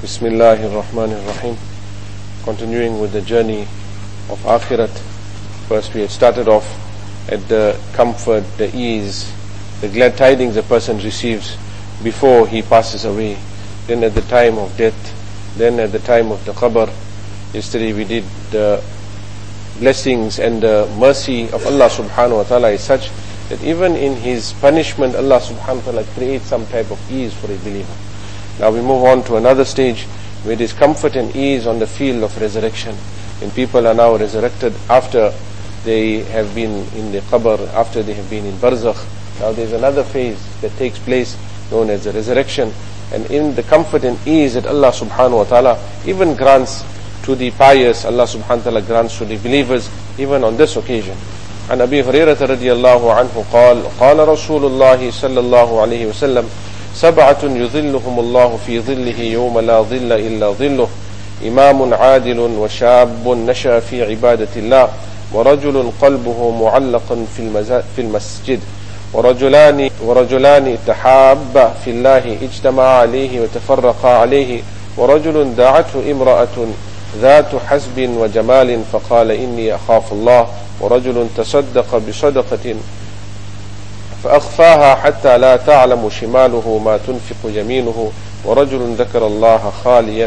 Bismillahir Rahmanir Rahim. Continuing with the journey of Akhirat. First we had started off at the comfort, the ease, the glad tidings a person receives before he passes away. Then at the time of death. Then at the time of the qabr. Yesterday we did the blessings and the mercy of Allah subhanahu wa ta'ala is such that even in His punishment Allah subhanahu wa ta'ala creates some type of ease for a believer. Now we move on to another stage where there is comfort and ease on the field of resurrection. And people are now resurrected after they have been in the qabr, after they have been in barzakh. Now there is another phase that takes place known as the resurrection. And in the comfort and ease that Allah subhanahu wa ta'ala even grants to the pious, Allah subhanahu wa ta'ala grants to the believers even on this occasion. عن أبي هريرة رضي الله عنه قال رسول الله صلى الله عليه وسلم سبعة يظلهم الله في ظله يوم لا ظل إلا ظله إمام عادل وشاب نشأ في عبادة الله ورجل قلبه معلق في المسجد ورجلان تحابا في الله اجتمعا عليه وتفرقا عليه ورجل دعته امرأة ذات حسب وجمال فقال إني أخاف الله ورجل تصدق بصدقة فأخفاها حتى لا تعلم شماله ما تنفق يمينه ورجل ذكر الله خاليا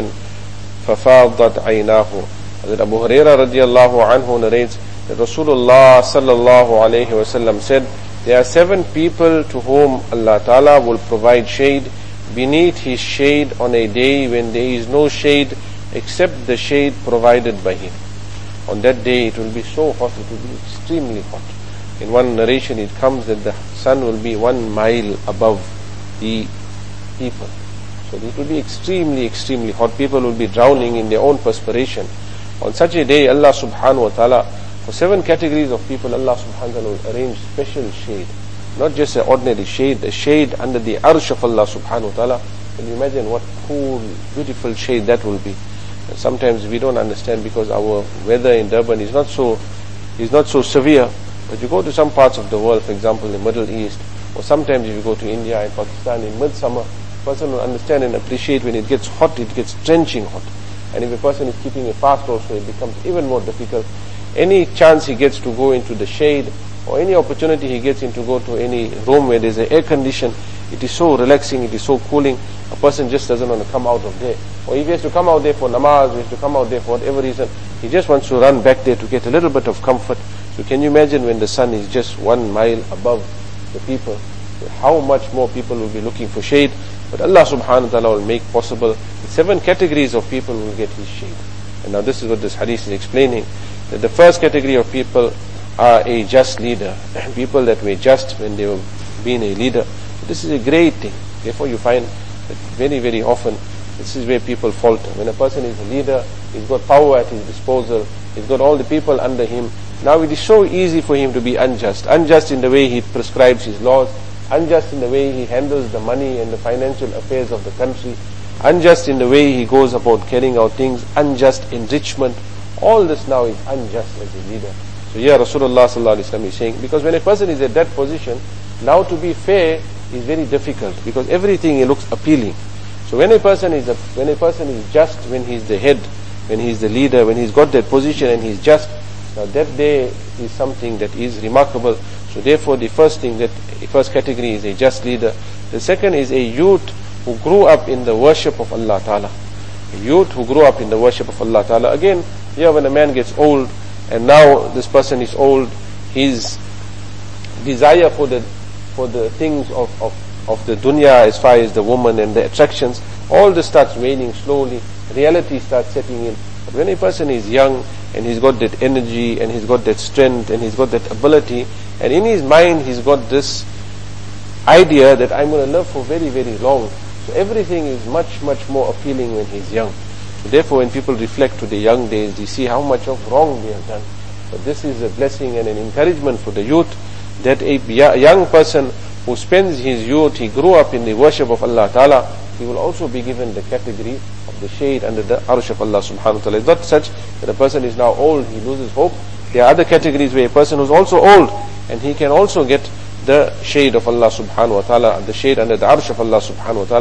ففاضت عيناه. Hazrat Abu Hurairah radiallahu anhu narrates that Rasulullah sallallahu alayhi wa sallam said, there are 7 people to whom Allah Ta'ala will provide shade beneath His shade on a day when there is no shade except the shade provided by Him. On that day it will be so hot, it will be extremely hot. In one narration it comes that the sun will be 1 mile above the people. So it will be extremely hot. People will be drowning in their own perspiration. On such a day Allah subhanahu wa ta'ala, for 7 categories of people Allah subhanahu wa ta'ala will arrange special shade. Not just an ordinary shade, a shade under the arsh of Allah subhanahu wa ta'ala. Can you imagine what cool, beautiful shade that will be? And sometimes we don't understand because our weather in Durban is not so severe. But you go to some parts of the world, for example the Middle East, or sometimes if you go to India and Pakistan in midsummer, a person will understand and appreciate when it gets hot, it gets drenching hot. And if a person is keeping a fast also, it becomes even more difficult. Any chance he gets to go into the shade, or any opportunity he gets in to go to any room where there's an air condition, it is so relaxing, it is so cooling, a person just doesn't want to come out of there. Or if he has to come out there for namaz, he has to come out there for whatever reason, he just wants to run back there to get a little bit of comfort. So can you imagine when the sun is just 1 mile above the people, how much more people will be looking for shade? But Allah subhanahu wa ta'ala will make possible that 7 categories of people will get His shade. And now this is what this hadith is explaining, that the first category of people are a just leader, people that were just when they were being a leader. This is a great thing. Therefore you find that very often this is where people falter. When a person is a leader, he's got power at his disposal, he's got all the people under him. Now it is so easy for him to be unjust in the way he prescribes his laws, unjust in the way he handles the money and the financial affairs of the country, unjust in the way he goes about carrying out things, unjust enrichment. All this now is unjust as a leader. So here Rasulullah sallallahu alaihi wasallam is saying, because when a person is at that position, now to be fair is very difficult because everything looks appealing. So when a person is just, when he's the head, when he's the leader, when he's got that position and he's just, now that day is something that is remarkable. So therefore the first category is a just leader. The second is a youth who grew up in the worship of Allah Ta'ala. A youth who grew up in the worship of Allah Ta'ala. Again, here when a man gets old, and now this person is old, his desire for the things of the dunya as far as the woman and the attractions, all this starts waning slowly, reality starts setting in. But when a person is young and he's got that energy and he's got that strength and he's got that ability, and in his mind he's got this idea that I'm going to live for very long, so everything is much more appealing when he's young. So therefore when people reflect to the young days, they see how much of wrong they have done. But this is a blessing and an encouragement for the youth, that a young person who spends his youth, he grew up in the worship of Allah Ta'ala, he will also be given the category of the shade under the arsh of Allah subhanahu wa ta'ala. It's not such that a person is now old, he loses hope. There are other categories where a person who's also old and he can also get the shade of Allah subhanahu wa ta'ala, the shade under the arsh of Allah subhanahu wa ta'ala.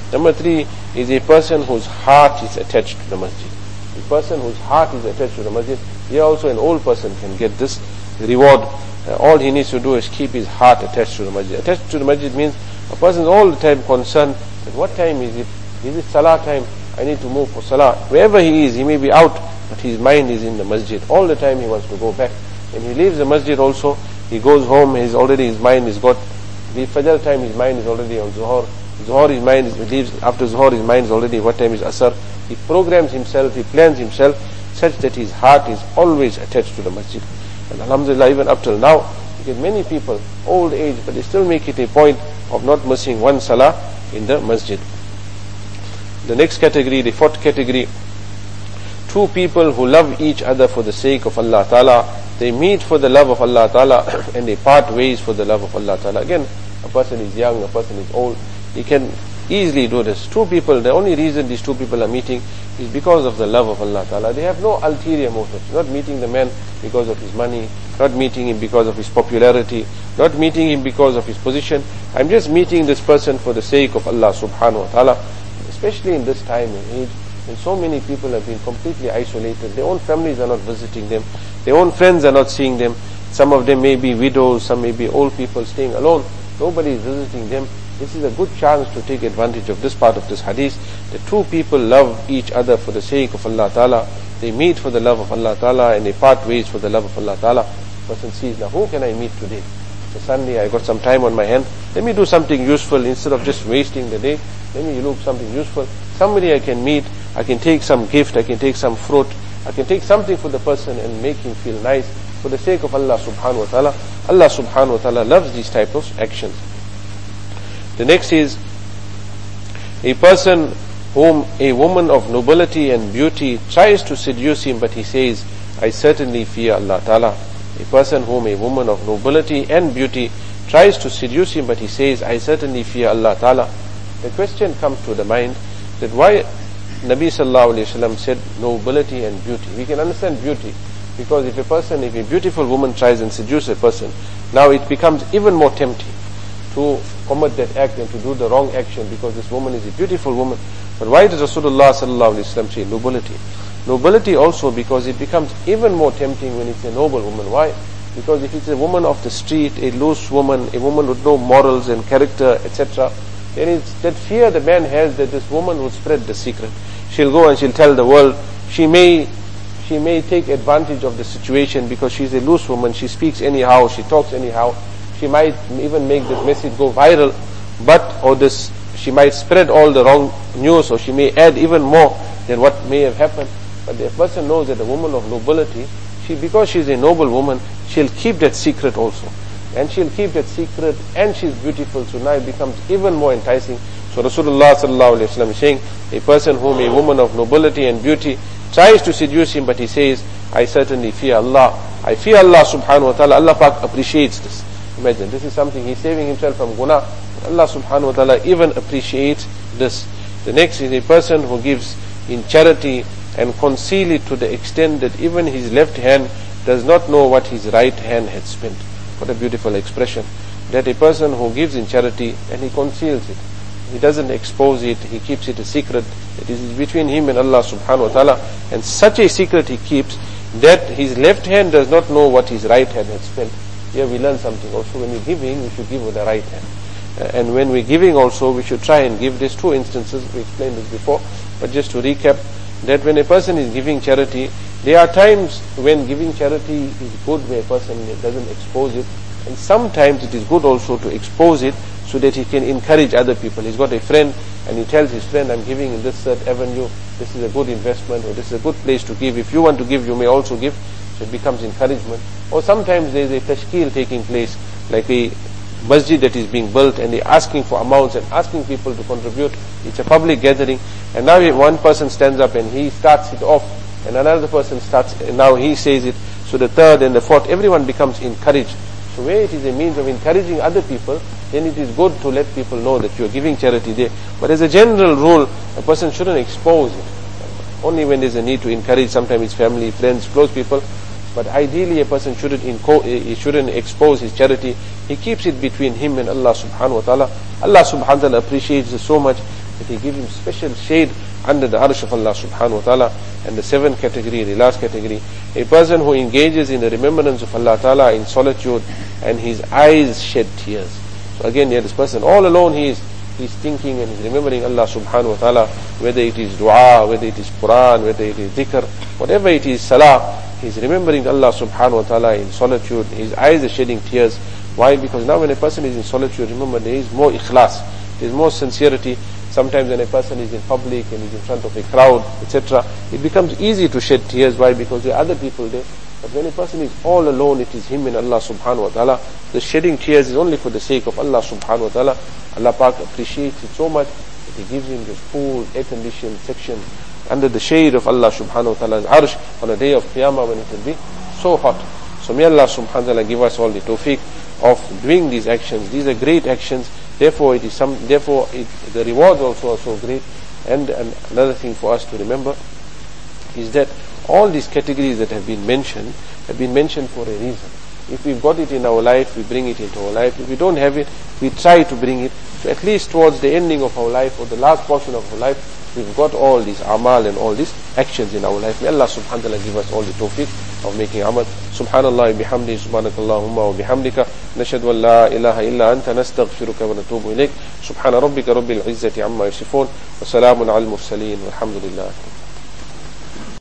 Number 3 is a person whose heart is attached to the masjid. A person whose heart is attached to the masjid, here also an old person can get this reward. All he needs to do is keep his heart attached to the masjid. Attached to the masjid means a person is all the time concerned that what time is it? Is it salah time? I need to move for salah. Wherever he is, he may be out, but his mind is in the masjid. All the time he wants to go back. When he leaves the masjid also, he goes home, his mind is got, the Fajr time, his mind is already on Zuhur. Zuhur, his mind leaves, after Zuhur, his mind is already, what time is Asr. He programs himself, he plans himself, such that his heart is always attached to the masjid. And alhamdulillah, even up till now, you get many people, old age, but they still make it a point of not missing one salah in the masjid. The next category, the fourth category, two people who love each other for the sake of Allah Ta'ala. They meet for the love of Allah Ta'ala and they part ways for the love of Allah Ta'ala. Again, a person is young, a person is old, he can easily do this. Two people, the only reason these two people are meeting is because of the love of Allah Ta'ala. They have no ulterior motive. Not meeting the man because of his money, not meeting him because of his popularity, not meeting him because of his position. I'm just meeting this person for the sake of Allah Subhanahu Wa Ta'ala. Especially in this time and age, and so many people have been completely isolated. Their own families are not visiting them. Their own friends are not seeing them. Some of them may be widows, some may be old people staying alone. Nobody is visiting them. This is a good chance to take advantage of this part of this hadith. The two people love each other for the sake of Allah Ta'ala. They meet for the love of Allah Ta'ala and they part ways for the love of Allah Ta'ala. Person sees, now who can I meet today? It's a Sunday, I got some time on my hand. Let me do something useful instead of just wasting the day. Let me look something useful. Somebody I can meet, I can take some gift, I can take some fruit, I can take something for the person and make him feel nice for the sake of Allah Subhanahu Wa Ta'ala. Allah Subhanahu Wa Ta'ala loves these types of actions. The next is a person whom a woman of nobility and beauty tries to seduce him, but he says, I certainly fear Allah Ta'ala. A person whom a woman of nobility and beauty tries to seduce him, but he says, I certainly fear Allah Ta'ala. The question comes to the mind that why Nabi Sallallahu Alaihi Wasallam said nobility and beauty. We can understand beauty, because if a beautiful woman tries and seduces a person, now it becomes even more tempting to commit that act and to do the wrong action because this woman is a beautiful woman. But why does Rasulullah Sallallahu Alaihi Wasallam say nobility? Nobility also because it becomes even more tempting when it's a noble woman. Why? Because if it's a woman of the street, a loose woman, a woman with no morals and character, etc., then it's that fear the man has that this woman will spread the secret. She'll go and she'll tell the world. She may take advantage of the situation because she's a loose woman. She speaks anyhow, she talks anyhow. She might even make this message go viral, she might spread all the wrong news, or she may add even more than what may have happened. But the person knows that a woman of nobility, because she's a noble woman, she'll keep that secret also. And she'll keep that secret, and she's beautiful, so now it becomes even more enticing. So Rasulullah Sallallahu Alaihi Wasallam is saying, a person whom a woman of nobility and beauty tries to seduce him, but he says, I certainly fear Allah. I fear Allah Subhanahu Wa Ta'ala. Allah Pak appreciates this. Imagine, this is something, he's saving himself from guna. Allah Subhanahu Wa Ta'ala even appreciates this. The next is a person who gives in charity and conceal it to the extent that even his left hand does not know what his right hand had spent. What a beautiful expression. That a person who gives in charity and he conceals it, he doesn't expose it, he keeps it a secret. It is between him and Allah Subhanahu Wa Ta'ala, and such a secret he keeps that his left hand does not know what his right hand had spent. Here we learn something also. When we're giving, we should give with the right hand. And when we're giving also, we should try and give. These two instances, we explained this before, but just to recap, that when a person is giving charity, there are times when giving charity is good where a person doesn't expose it, and sometimes it is good also to expose it so that he can encourage other people. He's got a friend and he tells his friend, I'm giving in this certain avenue, this is a good investment, or this is a good place to give. If you want to give, you may also give. So it becomes encouragement. Or sometimes there is a tashkil taking place, like a masjid that is being built, and they're asking for amounts and asking people to contribute. It's a public gathering, and now one person stands up and he starts it off, and another person starts, and now he says it. So the third and the fourth, everyone becomes encouraged. So where it is a means of encouraging other people, then it is good to let people know that you are giving charity there. But as a general rule, a person shouldn't expose it. Only when there's a need to encourage, sometimes his family, friends, close people. But ideally a person shouldn't expose his charity. He keeps it between him and Allah Subhanahu Wa Ta'ala. Allah Subhanahu Wa Ta'ala appreciates it so much that He give him special shade under the arsh of Allah subhanahu wa ta'ala. And the seventh category, the last category, a person who engages in the remembrance of Allah ta'ala in solitude and his eyes shed tears. So again, here this person all alone, he's thinking and he's remembering Allah subhanahu wa ta'ala, whether it is dua, whether it is Quran, whether it is dhikr, whatever it is, salah, he's remembering Allah subhanahu wa ta'ala in solitude, his eyes are shedding tears. Why? Because now when a person is in solitude, remember, there is more ikhlas, there is more sincerity. Sometimes when a person is in public and is in front of a crowd, etc., it becomes easy to shed tears. Why? Because there are other people there. But when a person is all alone, it is him and Allah subhanahu wa ta'ala. The shedding tears is only for the sake of Allah subhanahu wa ta'ala. Allah Pak appreciates it so much that He gives him this full air-conditioned section under the shade of Allah subhanahu wa ta'ala's arsh on the day of Qiyamah, when it will be so hot. So may Allah subhanahu wa ta'ala give us all the tawfiq of doing these actions. These are great actions. Therefore, the rewards also are so great. And another thing for us to remember is that all these categories that have been mentioned for a reason. If we've got it in our life, we bring it into our life. If we don't have it, we try to bring it. So at least towards the ending of our life, or the last portion of our life, we've got all these amal and all these actions in our life. May Allah subhanahu wa ta'ala give us all the tawfiq of making amal. Subhanallah bihamdi, subhanakallahumma wa bihamdika, nashhadu an la ilaha illa anta, nastaghfiruka wa natubu ilayk. Subhana rabbika rabbil izzati amma yasifun, wa salamun al mursaleen, walhamdulillah.